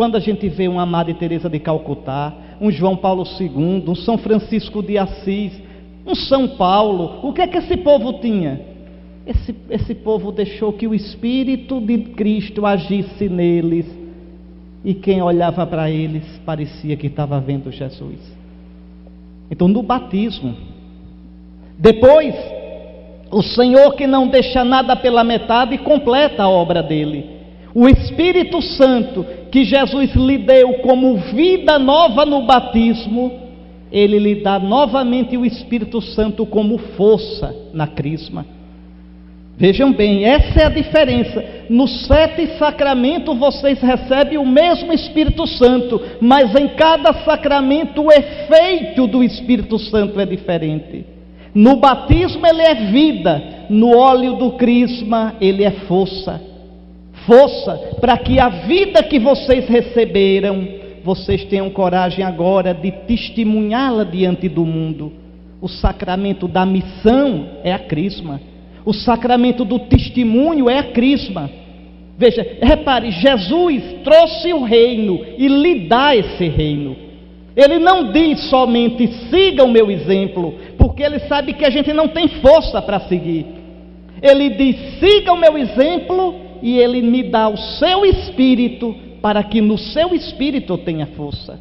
Quando a gente vê uma Madre Teresa de Calcutá, um João Paulo II, um São Francisco de Assis, um São Paulo, o que é que esse povo tinha? Esse povo deixou que o Espírito de Cristo agisse neles, e quem olhava para eles parecia que estava vendo Jesus. Então, no batismo, depois, o Senhor, que não deixa nada pela metade, completa a obra dele. O Espírito Santo, que Jesus lhe deu como vida nova no batismo, ele lhe dá novamente o Espírito Santo como força na crisma. Vejam bem, essa é a diferença. Nos 7 sacramentos vocês recebem o mesmo Espírito Santo, mas em cada sacramento o efeito do Espírito Santo é diferente. No batismo ele é vida, no óleo do crisma ele é força. Força para que a vida que vocês receberam, vocês tenham coragem agora de testemunhá-la diante do mundo. O sacramento da missão é a crisma. O sacramento do testemunho é a crisma. Veja, repare, Jesus trouxe o reino e lhe dá esse reino. Ele não diz somente siga o meu exemplo, porque ele sabe que a gente não tem força para seguir. Ele diz siga o meu exemplo e ele me dá o seu espírito, para que no seu espírito eu tenha força.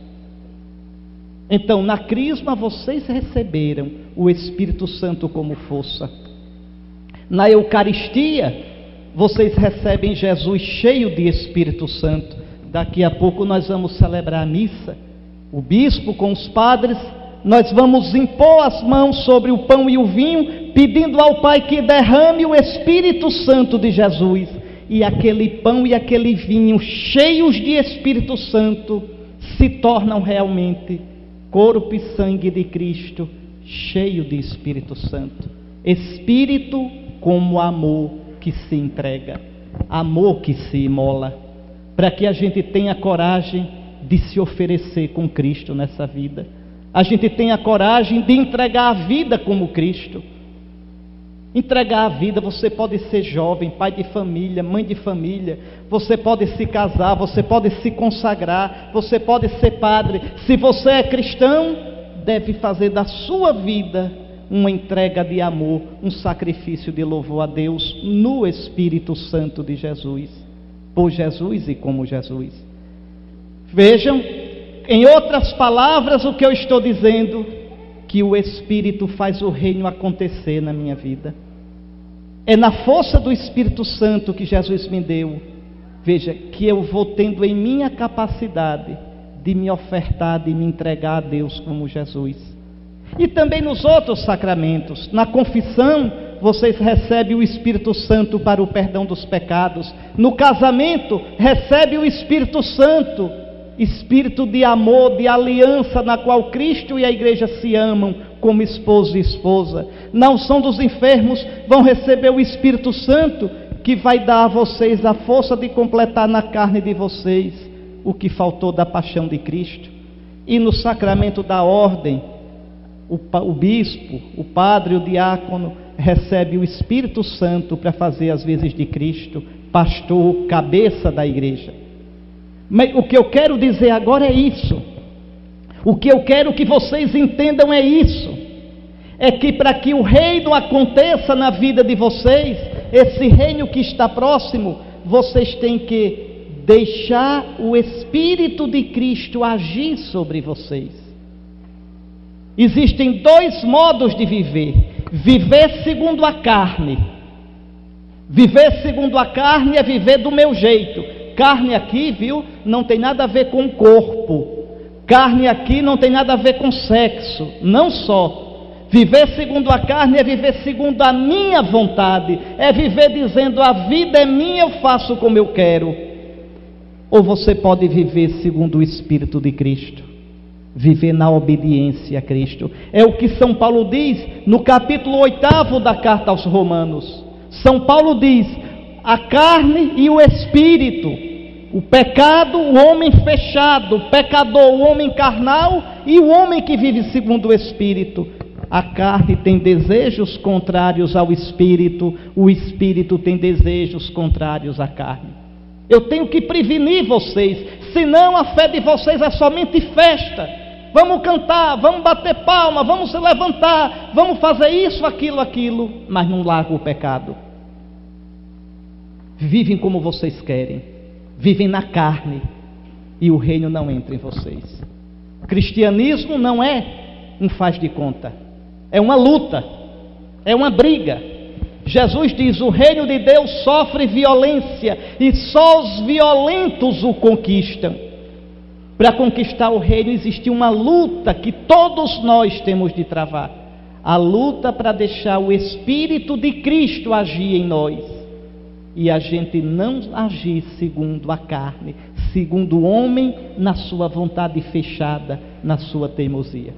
Então, na crisma vocês receberam o Espírito Santo como força. Na Eucaristia, vocês recebem Jesus cheio de Espírito Santo. Daqui a pouco nós vamos celebrar a missa. O bispo com os padres, nós vamos impor as mãos sobre o pão e o vinho, pedindo ao Pai que derrame o Espírito Santo de Jesus. E aquele pão e aquele vinho cheios de Espírito Santo se tornam realmente corpo e sangue de Cristo, cheio de Espírito Santo. Espírito como amor que se entrega, amor que se imola, para que a gente tenha coragem de se oferecer com Cristo nessa vida. A gente tenha coragem de entregar a vida como Cristo. Entregar a vida, você pode ser jovem, pai de família, mãe de família, você pode se casar, você pode se consagrar, você pode ser padre. Se você é cristão, deve fazer da sua vida uma entrega de amor, um sacrifício de louvor a Deus no Espírito Santo de Jesus, por Jesus e como Jesus. Vejam, em outras palavras, o que eu estou dizendo, que o Espírito faz o reino acontecer na minha vida. É na força do Espírito Santo que Jesus me deu, veja, que eu vou tendo em minha capacidade de me ofertar, de me entregar a Deus como Jesus. E também nos outros sacramentos, na confissão, vocês recebem o Espírito Santo para o perdão dos pecados. No casamento, recebe o Espírito Santo, espírito de amor, de aliança, na qual Cristo e a igreja se amam como esposo e esposa. Na unção dos enfermos, vão receber o Espírito Santo, que vai dar a vocês a força de completar na carne de vocês o que faltou da paixão de Cristo. E no sacramento da ordem, o bispo, o padre, o diácono recebe o Espírito Santo para fazer as vezes de Cristo, pastor, cabeça da igreja. Mas o que eu quero dizer agora é isso. O que eu quero que vocês entendam é isso. É que para que o reino aconteça na vida de vocês, esse reino que está próximo, vocês têm que deixar o Espírito de Cristo agir sobre vocês. Existem 2 modos de viver: viver segundo a carne. Viver segundo a carne é viver do meu jeito. Carne aqui, viu, não tem nada a ver com o corpo. Carne aqui não tem nada a ver com sexo. Não só. Viver segundo a carne é viver segundo a minha vontade. É viver dizendo a vida é minha, eu faço como eu quero. Ou você pode viver segundo o Espírito de Cristo. Viver na obediência a Cristo. É o que São Paulo diz no capítulo 8 da carta aos Romanos. São Paulo diz: a carne e o Espírito, o pecado, o homem fechado, o pecador, o homem carnal, e o homem que vive segundo o Espírito. A carne tem desejos contrários ao Espírito, o Espírito tem desejos contrários à carne. Eu tenho que prevenir vocês. senão a fé de vocês é somente festa. Vamos cantar, vamos bater palma, vamos se levantar, vamos fazer isso, aquilo, mas não largam o pecado. Vivem como vocês querem, vivem na carne, e o reino não entra em vocês. Cristianismo não é um faz de conta, é uma luta, é uma briga. Jesus diz: o reino de Deus sofre violência, e só os violentos o conquistam. Para conquistar o reino existe uma luta que todos nós temos de travar. A luta para deixar o Espírito de Cristo agir em nós. E a gente não agir segundo a carne, segundo o homem, na sua vontade fechada, na sua teimosia.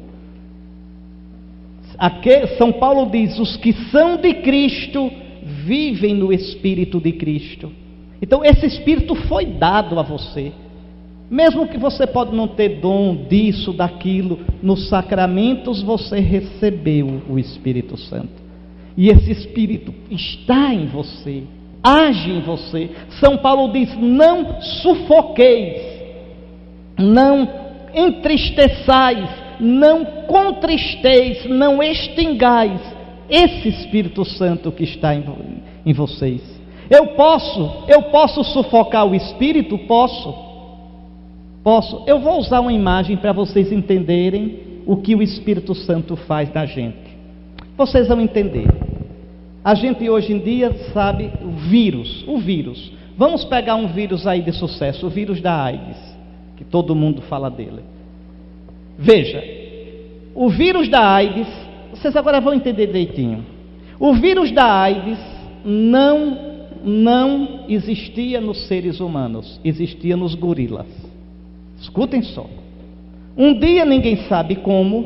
Aqui, São Paulo diz: os que são de Cristo vivem no Espírito de Cristo. Então esse Espírito foi dado a você. Mesmo que você pode não ter dom disso, daquilo, nos sacramentos você recebeu o Espírito Santo. E esse Espírito está em você, age em você. São Paulo diz: não sufoqueis, não entristeçais, não contristeis, não extingais esse Espírito Santo que está em vocês. Eu posso sufocar o Espírito? Posso. Eu vou usar uma imagem para vocês entenderem o que o Espírito Santo faz na gente. Vocês vão entender. A gente hoje em dia sabe o vírus. Vamos pegar um vírus aí de sucesso, o vírus da AIDS, que todo mundo fala dele. Veja, o vírus da AIDS, vocês agora vão entender direitinho. O vírus da AIDS não existia nos seres humanos, existia nos gorilas. Escutem só. Um dia, ninguém sabe como,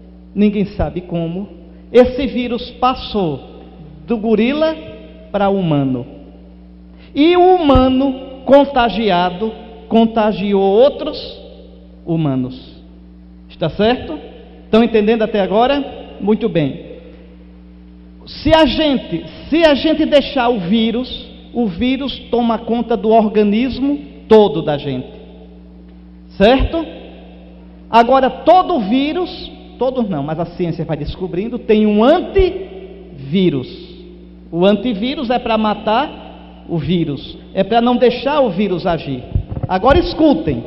esse vírus passou do gorila para o humano. E o humano contagiado contagiou outros humanos. Está certo? Estão entendendo até agora? Muito bem. Se a gente deixar o vírus toma conta do organismo todo da gente. Certo? Agora todo vírus, todos não, mas a ciência vai descobrindo, tem um antivírus. O antivírus é para matar o vírus, é para não deixar o vírus agir. Agora escutem.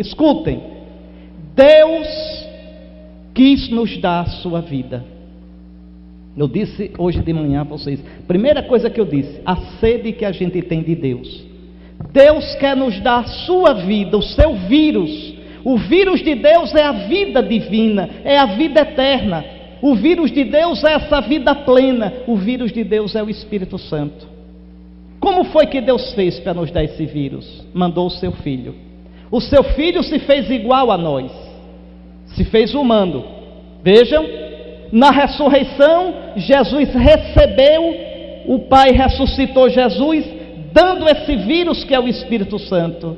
Deus quis nos dar a sua vida. Eu disse hoje de manhã a vocês, primeira coisa que eu disse, a sede que a gente tem de Deus. Deus quer nos dar a sua vida, o seu vírus. O vírus de Deus é a vida divina, é a vida eterna. O vírus de Deus é essa vida plena. O vírus de Deus é o Espírito Santo. Como foi que Deus fez para nos dar esse vírus? Mandou o seu Filho. O seu Filho se fez igual a nós, se fez humano. Vejam, na ressurreição, Jesus recebeu, o Pai ressuscitou Jesus, dando esse vírus que é o Espírito Santo.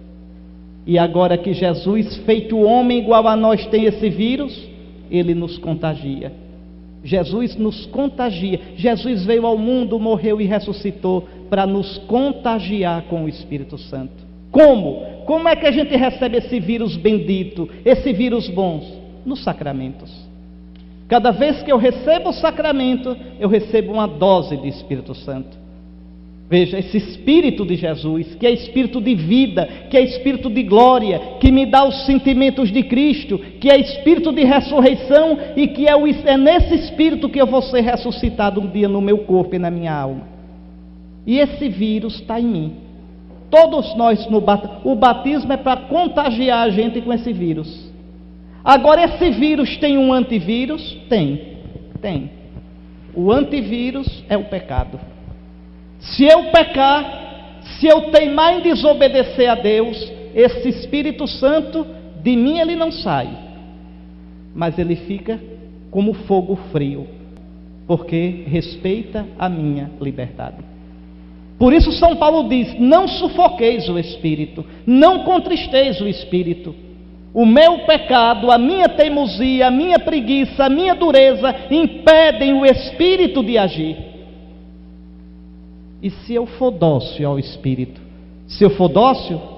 E agora que Jesus, feito homem igual a nós, tem esse vírus, ele nos contagia. Jesus nos contagia. Jesus veio ao mundo, morreu e ressuscitou para nos contagiar com o Espírito Santo. Como? Como é que a gente recebe esse vírus bendito, esse vírus bom? Nos sacramentos. Cada vez que eu recebo o sacramento, eu recebo uma dose de Espírito Santo. Veja, esse Espírito de Jesus, que é Espírito de vida, que é Espírito de glória, que me dá os sentimentos de Cristo, que é Espírito de ressurreição e que é nesse Espírito que eu vou ser ressuscitado um dia no meu corpo e na minha alma. E esse vírus está em mim. Todos nós, o batismo é para contagiar a gente com esse vírus. Agora, esse vírus tem um antivírus? Tem. O antivírus é o pecado. Se eu pecar, se eu teimar em desobedecer a Deus, esse Espírito Santo, de mim ele não sai, mas ele fica como fogo frio, porque respeita a minha liberdade. Por isso São Paulo diz: não sufoqueis o Espírito, não contristeis o Espírito. O meu pecado, a minha teimosia, a minha preguiça, a minha dureza impedem o Espírito de agir. E se eu for dócil ao Espírito? Se eu for dócil,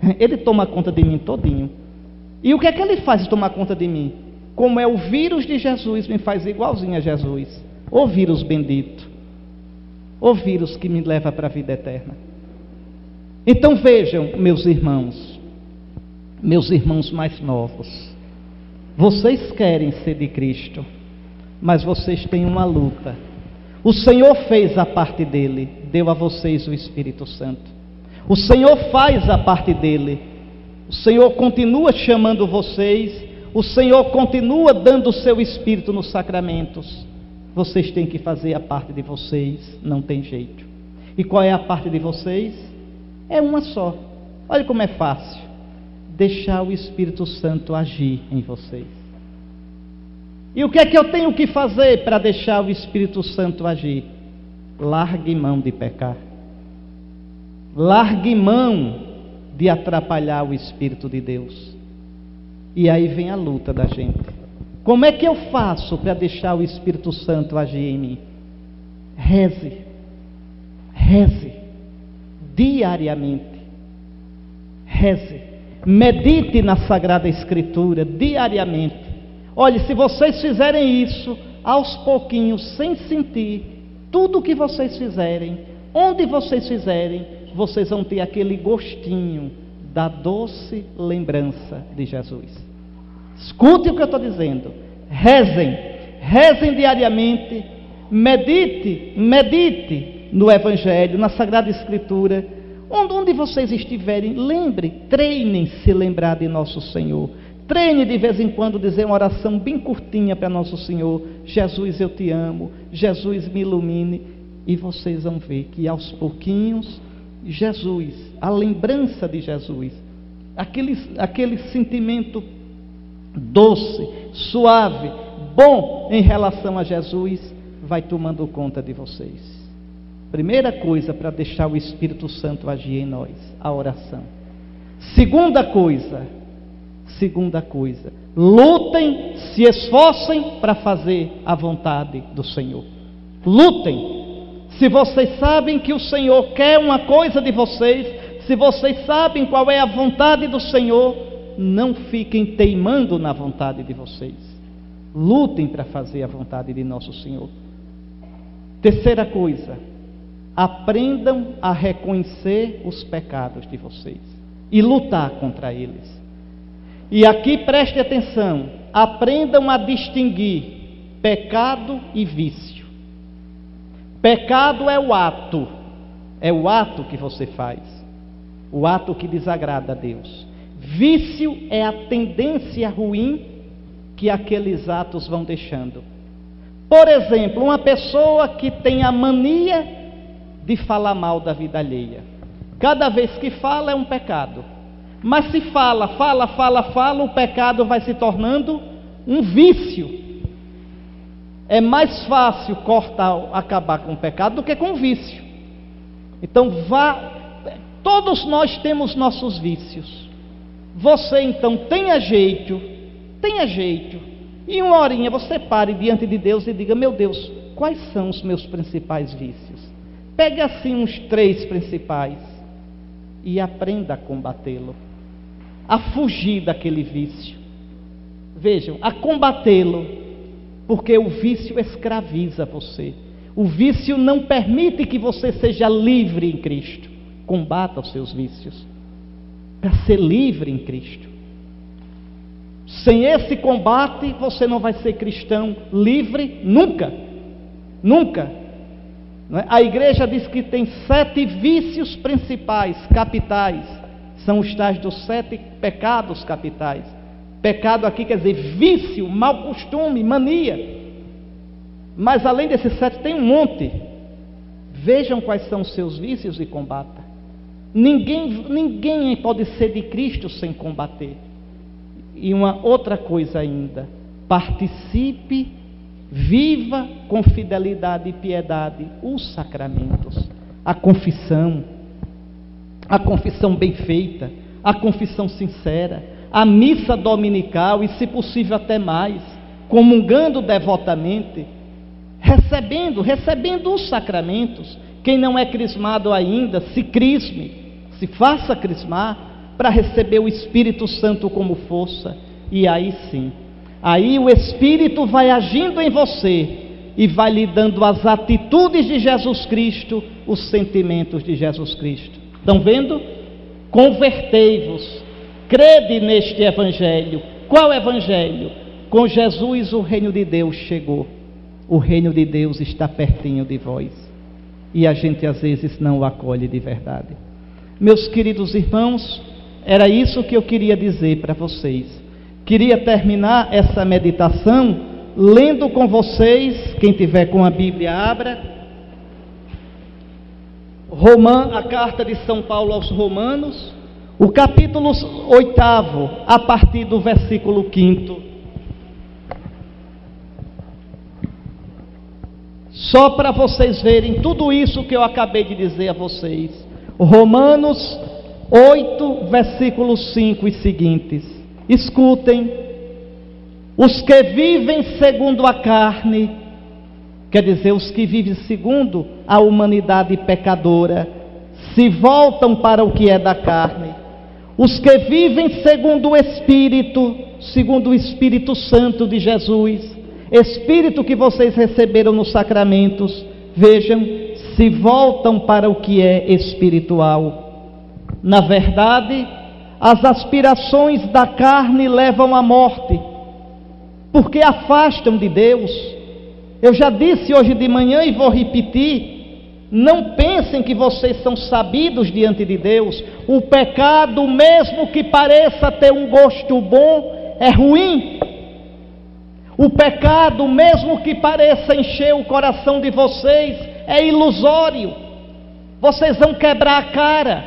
Ele toma conta de mim todinho. E o que é que ele faz de tomar conta de mim? Como é o vírus de Jesus, me faz igualzinho a Jesus. O vírus bendito. O vírus que me leva para a vida eterna. Então vejam, meus irmãos mais novos, vocês querem ser de Cristo, mas vocês têm uma luta. O Senhor fez a parte dele, deu a vocês o Espírito Santo. O Senhor faz a parte dele. O Senhor continua chamando vocês. O Senhor continua dando o seu Espírito nos sacramentos. Vocês têm que fazer a parte de vocês, não tem jeito. E qual é a parte de vocês? É uma só. Olha como é fácil. Deixar o Espírito Santo agir em vocês. E o que é que eu tenho que fazer para deixar o Espírito Santo agir? Largue mão de pecar. Largue mão de atrapalhar o Espírito de Deus. E aí vem a luta da gente. Como é que eu faço para deixar o Espírito Santo agir em mim? Reze. Reze. Diariamente. Reze. Medite na Sagrada Escritura diariamente. Olhe, se vocês fizerem isso, aos pouquinhos, sem sentir, tudo que vocês fizerem, onde vocês fizerem, vocês vão ter aquele gostinho da doce lembrança de Jesus. Escute o que eu estou dizendo. Rezem. Rezem diariamente. Medite no Evangelho, na Sagrada Escritura. Onde vocês estiverem, lembre, treinem se lembrar de nosso Senhor. Treine de vez em quando dizer uma oração bem curtinha para nosso Senhor. Jesus, eu te amo. Jesus, me ilumine. E vocês vão ver que aos pouquinhos, Jesus, a lembrança de Jesus, aquele sentimento doce, suave, bom em relação a Jesus, vai tomando conta de vocês. Primeira coisa para deixar o Espírito Santo agir em nós, a oração. Segunda coisa, lutem, se esforcem para fazer a vontade do Senhor. Lutem. Se vocês sabem que o Senhor quer uma coisa de vocês, se vocês sabem qual é a vontade do Senhor, não fiquem teimando na vontade de vocês. Lutem para fazer a vontade de nosso Senhor. Terceira coisa, aprendam a reconhecer os pecados de vocês e lutar contra eles. E aqui preste atenção, aprendam a distinguir pecado e vício. Pecado é o ato que você faz, o ato que desagrada a Deus. Vício é a tendência ruim que aqueles atos vão deixando. Por exemplo, uma pessoa que tem a mania de falar mal da vida alheia. Cada vez que fala é um pecado. Mas se fala, o pecado vai se tornando um vício. É mais fácil acabar com o pecado do que com o vício. Então todos nós temos nossos vícios. Você então tenha jeito, e uma horinha você pare diante de Deus e diga: meu Deus, quais são os meus principais vícios? Pegue assim uns 3 principais e aprenda a combatê-lo, a fugir daquele vício. Vejam, a combatê-lo, porque o vício escraviza você. O vício não permite que você seja livre em Cristo. Combata os seus vícios para ser livre em Cristo. Sem esse combate, você não vai ser cristão livre nunca. Nunca. Não é? A igreja diz que tem 7 vícios principais, capitais. São os tais dos 7 pecados capitais. Pecado aqui quer dizer vício, mau costume, mania. Mas além desses 7 tem um monte. Vejam quais são os seus vícios e combata. Ninguém pode ser de Cristo sem combater. E uma outra coisa ainda: participe, viva com fidelidade e piedade os sacramentos, a confissão bem feita, a confissão sincera, a missa dominical e, se possível, até mais, comungando devotamente, recebendo os sacramentos. Quem não é crismado ainda, se crisme, se faça crismar, para receber o Espírito Santo como força. E aí sim, aí o Espírito vai agindo em você e vai lhe dando as atitudes de Jesus Cristo, os sentimentos de Jesus Cristo. Estão vendo? Convertei-vos, crede neste Evangelho. Qual Evangelho? Com Jesus o reino de Deus chegou. O reino de Deus está pertinho de vós. E a gente às vezes não o acolhe de verdade. Meus queridos irmãos, era isso que eu queria dizer para vocês. Queria terminar essa meditação lendo com vocês, quem tiver com a Bíblia abra, a carta de São Paulo aos Romanos, o capítulo 8, a partir do versículo 5. Só para vocês verem tudo isso que eu acabei de dizer a vocês. Romanos 8, versículos 5 e seguintes. Escutem: os que vivem segundo a carne, quer dizer, os que vivem segundo a humanidade pecadora, se voltam para o que é da carne. Os que vivem segundo o Espírito, segundo o Espírito Santo de Jesus, Espírito que vocês receberam nos sacramentos, vejam, se voltam para o que é espiritual. Na verdade, as aspirações da carne levam à morte, porque afastam de Deus. Eu já disse hoje de manhã e vou repetir: não pensem que vocês são sabidos diante de Deus. O pecado, mesmo que pareça ter um gosto bom, é ruim. O pecado, mesmo que pareça encher o coração de vocês, é ilusório. Vocês vão quebrar a cara.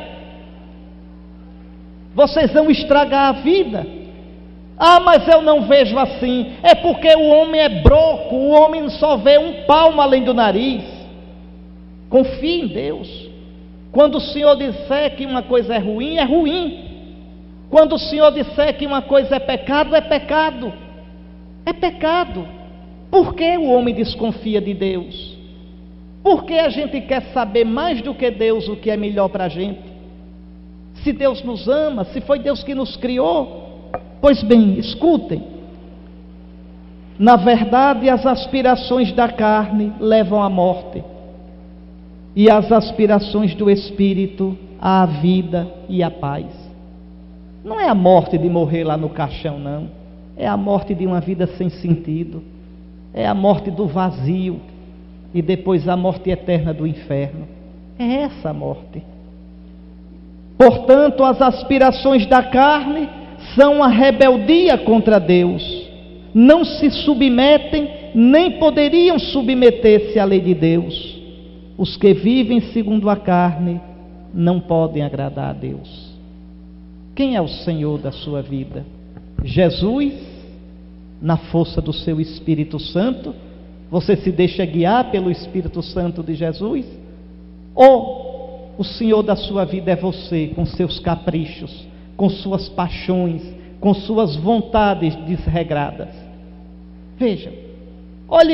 Vocês vão estragar a vida. Ah, mas eu não vejo assim. É porque o homem é broco, o homem só vê um palmo além do nariz. Confie em Deus. Quando o Senhor disser que uma coisa é ruim, é ruim. Quando o Senhor disser que uma coisa é pecado, é pecado. É pecado. Por que o homem desconfia de Deus? Por que a gente quer saber mais do que Deus o que é melhor para a gente? Se Deus nos ama, se foi Deus que nos criou. Pois bem, escutem. Na verdade, as aspirações da carne levam à morte, e as aspirações do Espírito à vida e à paz. Não é a morte de morrer lá no caixão, não. É a morte de uma vida sem sentido. É a morte do vazio. E depois a morte eterna do inferno. É essa a morte. Portanto, as aspirações da carne são a rebeldia contra Deus. Não se submetem, nem poderiam submeter-se à lei de Deus. Os que vivem segundo a carne não podem agradar a Deus. Quem é o Senhor da sua vida? Jesus? Na força do seu Espírito Santo? Você se deixa guiar pelo Espírito Santo de Jesus? Ou o Senhor da sua vida é você, com seus caprichos, com suas paixões, com suas vontades desregradas? Vejam, olhe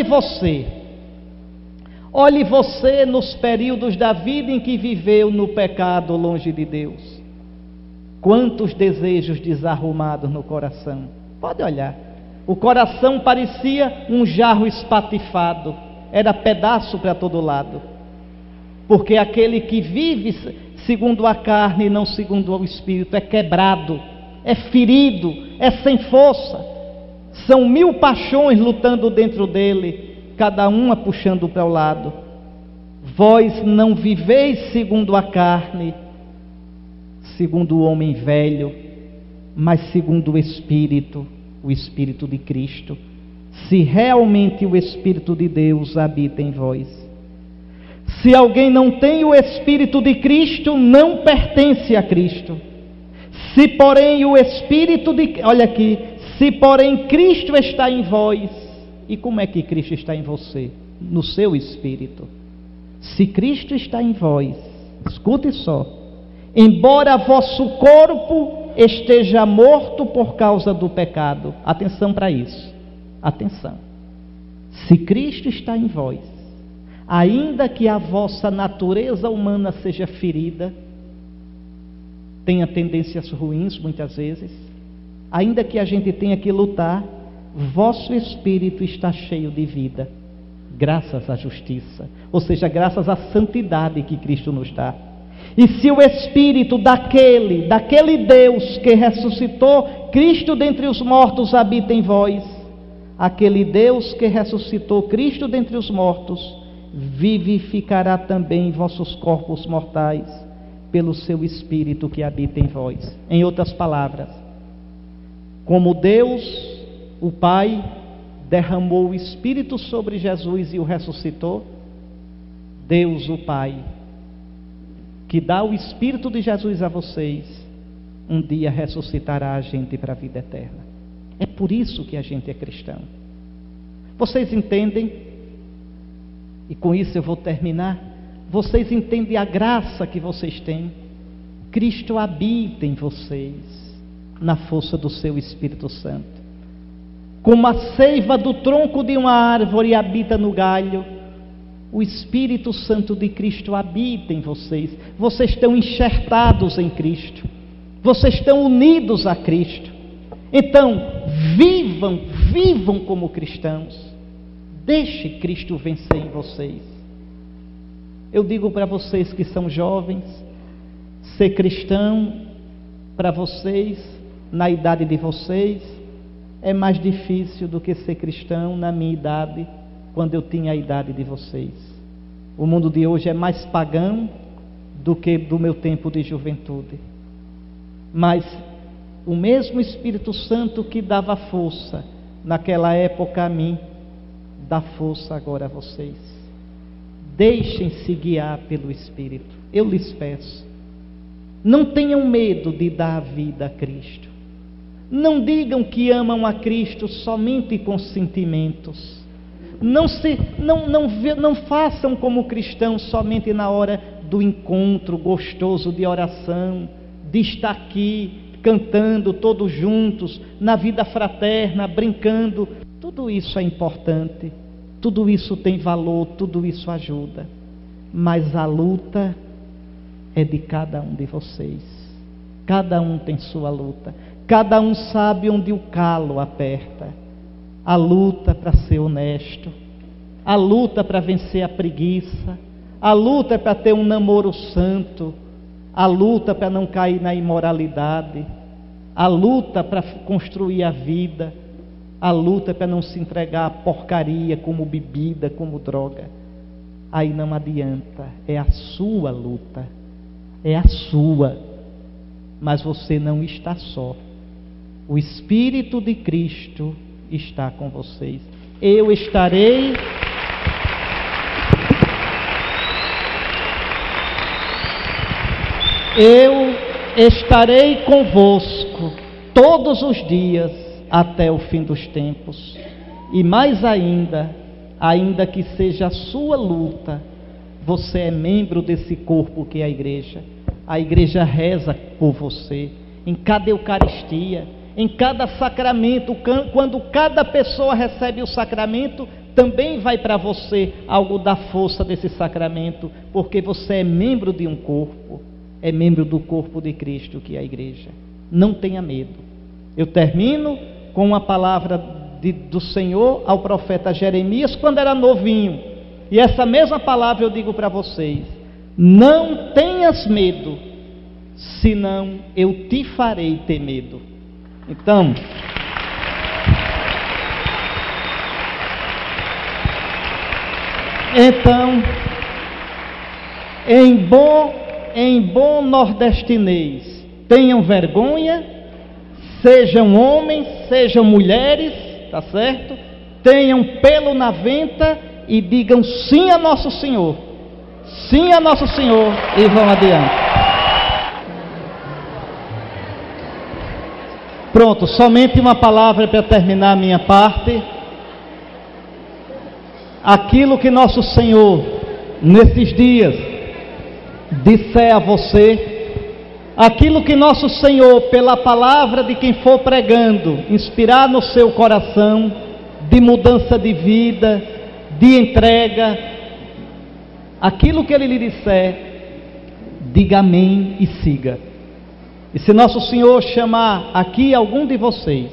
você nos períodos da vida em que viveu no pecado longe de Deus. Quantos desejos desarrumados no coração. Pode olhar. O coração parecia um jarro espatifado, era pedaço para todo lado. Porque aquele que vive segundo a carne e não segundo o Espírito é quebrado, é ferido, é sem força. São 1000 paixões lutando dentro dele, cada uma puxando para o lado. Vós não viveis segundo a carne, segundo o homem velho, mas segundo o Espírito de Cristo, se realmente o Espírito de Deus habita em vós. Se alguém não tem o Espírito de Cristo, não pertence a Cristo. Se porém o Espírito de... Olha aqui, se porém Cristo está em vós, e como é que Cristo está em você? No seu Espírito. Se Cristo está em vós, escute só, embora vosso corpo esteja morto por causa do pecado. Atenção para isso. Atenção. Se Cristo está em vós, ainda que a vossa natureza humana seja ferida, tenha tendências ruins muitas vezes, ainda que a gente tenha que lutar, vosso espírito está cheio de vida, graças à justiça, ou seja, graças à santidade que Cristo nos dá. E se o espírito daquele Deus que ressuscitou Cristo dentre os mortos habita em vós, aquele Deus que ressuscitou Cristo dentre os mortos vivificará também vossos corpos mortais pelo seu espírito que habita em vós. Em outras palavras, como Deus, o Pai, derramou o Espírito sobre Jesus e o ressuscitou, Deus, o Pai, que dá o Espírito de Jesus a vocês, um dia ressuscitará a gente para a vida eterna. É por isso que a gente é cristão. Vocês entendem? E com isso eu vou terminar. Vocês entendem a graça que vocês têm? Cristo habita em vocês, na força do seu Espírito Santo. Como a seiva do tronco de uma árvore habita no galho, o Espírito Santo de Cristo habita em vocês. Vocês estão enxertados em Cristo. Vocês estão unidos a Cristo. Então, vivam como cristãos. Deixe Cristo vencer em vocês. Eu digo para vocês que são jovens, ser cristão, para vocês, na idade de vocês, é mais difícil do que ser cristão na minha idade, quando eu tinha a idade de vocês. O mundo de hoje é mais pagão do que do meu tempo de juventude. Mas o mesmo Espírito Santo que dava força naquela época a mim, dá força agora a vocês. Deixem-se guiar pelo Espírito. Eu lhes peço, não tenham medo de dar a vida a Cristo. Não digam que amam a Cristo somente com sentimentos. Não façam como cristãos somente na hora do encontro gostoso de oração, de estar aqui cantando todos juntos, na vida fraterna, brincando. Tudo isso é importante, tudo isso tem valor, tudo isso ajuda. Mas a luta é de cada um de vocês. Cada um tem sua luta. Cada um sabe onde o calo aperta. A luta para ser honesto, a luta para vencer a preguiça, a luta para ter um namoro santo, a luta para não cair na imoralidade, a luta para construir a vida, a luta para não se entregar à porcaria como bebida, como droga. Aí não adianta, é a sua luta, é a sua, mas você não está só. O Espírito de Cristo está com vocês. Eu estarei convosco todos os dias até o fim dos tempos. E mais ainda que seja a sua luta, você é membro desse corpo que é a igreja. A igreja reza por você em cada Eucaristia, em cada sacramento. Quando cada pessoa recebe o sacramento, também vai para você algo da força desse sacramento, porque você é membro de um corpo, é membro do corpo de Cristo, que é a igreja. Não tenha medo. Eu termino com uma palavra do Senhor ao profeta Jeremias, quando era novinho, e essa mesma palavra eu digo para vocês: não tenhas medo, senão eu te farei ter medo. Então, em bom nordestinês, tenham vergonha, sejam homens, sejam mulheres, tá certo? Tenham pelo na venta e digam sim a Nosso Senhor, sim a Nosso Senhor, e vão adiante. Pronto, somente uma palavra para terminar a minha parte. Aquilo que Nosso Senhor, nesses dias, disser a você, aquilo que Nosso Senhor, pela palavra de quem for pregando, inspirar no seu coração, de mudança de vida, de entrega, aquilo que Ele lhe disser, diga amém e siga. E se nosso Senhor chamar aqui alguns de vocês,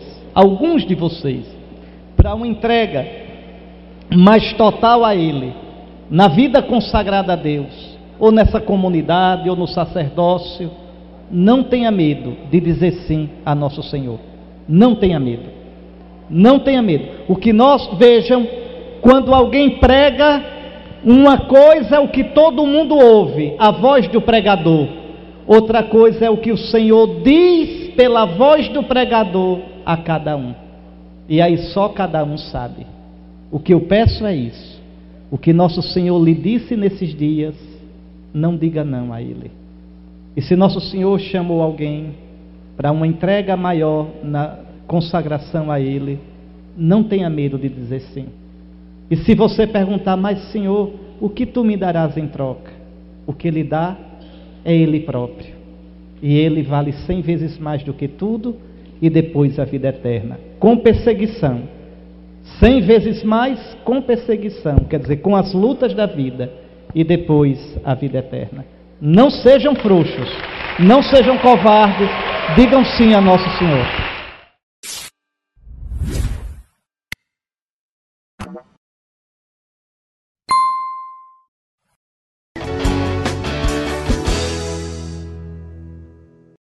para uma entrega mais total a Ele, na vida consagrada a Deus, ou nessa comunidade, ou no sacerdócio, não tenha medo de dizer sim a nosso Senhor. Não tenha medo. Não tenha medo. O que nós vejam, quando alguém prega, uma coisa é o que todo mundo ouve, a voz do pregador. Outra coisa é o que o Senhor diz pela voz do pregador a cada um. E aí só cada um sabe. O que eu peço é isso. O que nosso Senhor lhe disse nesses dias, não diga não a Ele. E se nosso Senhor chamou alguém para uma entrega maior na consagração a Ele, não tenha medo de dizer sim. E se você perguntar, mas Senhor, o que tu me darás em troca? O que Ele dá é Ele próprio. E Ele vale 100 vezes mais do que tudo, e depois a vida eterna. Com perseguição. 100 vezes mais com perseguição, quer dizer, com as lutas da vida, e depois a vida eterna. Não sejam frouxos, não sejam covardes, digam sim a nosso Senhor.